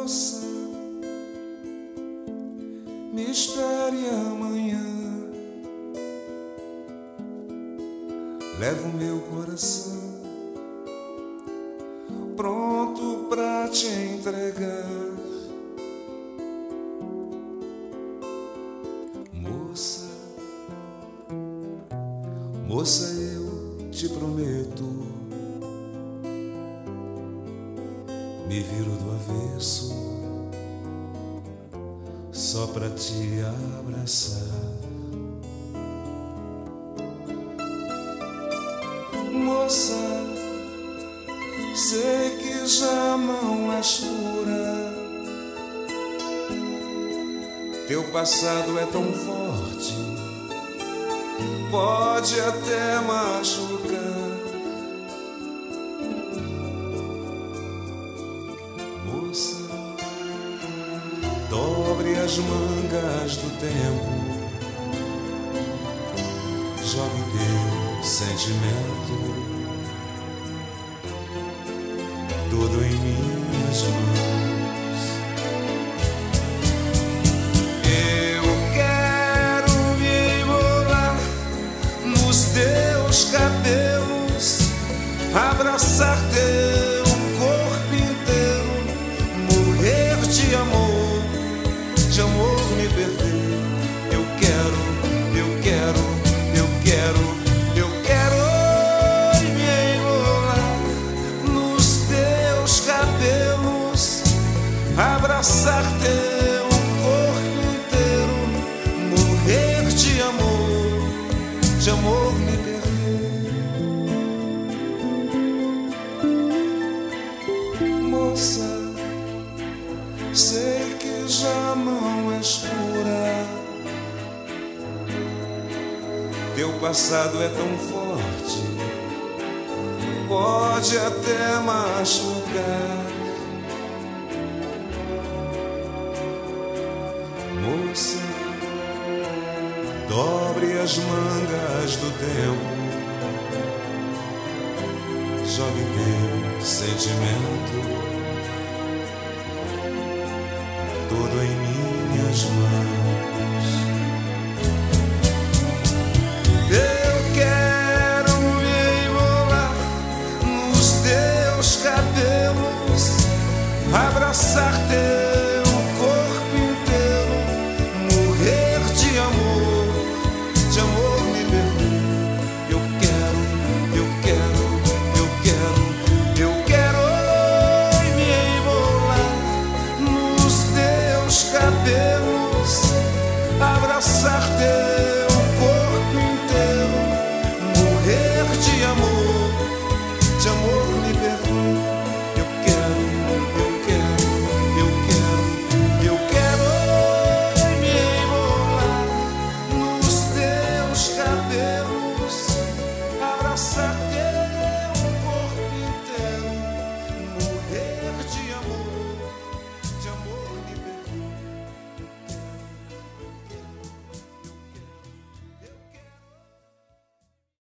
Moça, me espere amanhã. Levo meu coração pronto pra te entregar. Moça, moça, eu te prometo, me viro do avesso só pra te abraçar. Moça, sei que já não és pura, teu passado é tão forte, pode até machucar. Moça, dobre as mangas do tempo, jogue teu sentimento tudo em minhas mãos. Eu quero me enrolar nos teus cabelos, abraçar teu corpo inteiro, morrer de amor me perder. Eu quero me enrolar nos teus cabelos, abraçar teu corpo inteiro, morrer de amor me perder. Moça, sei que já não és pura, teu passado é tão forte, pode até machucar. Moça, dobre as mangas do tempo, jogue teu sentimento tudo em minhas mãos. Eu quero me enrolar nos teus cabelos, abraçar teu corpo inteiro, morrer de amor me perder. Eu quero me enrolar nos teus cabelos, abraçar teu corpo inteiro, morrer de amor me perder. Eu quero me enrolar nos teus cabelos, abraçar